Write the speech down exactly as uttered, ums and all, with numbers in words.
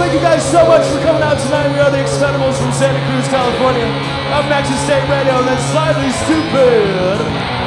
thank you guys so much for coming out tonight. We are the Expendables from Santa Cruz, California. Up next is State Radio, and then Slightly Stupid.